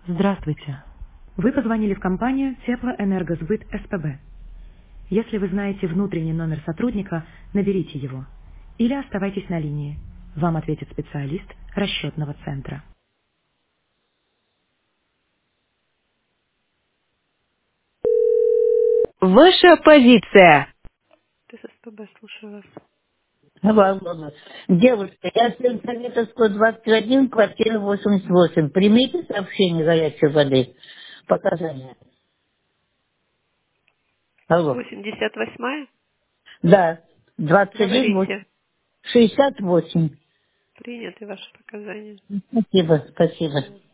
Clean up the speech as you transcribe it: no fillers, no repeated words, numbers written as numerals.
Здравствуйте. Вы позвонили в компанию Теплоэнергосбыт СПБ. Если вы знаете внутренний номер сотрудника, наберите его. Или оставайтесь на линии. Вам ответит специалист расчетного центра. Ваша позиция. Ты с СПБ, слушаю вас. Алло. Девушка, я с Ленсоветовского 21, квартира 88. Примите сообщение горячей воды. Показания. Алло. 88-я? Да. 21, Говорите. 68. Приняты ваши показания. Спасибо, спасибо.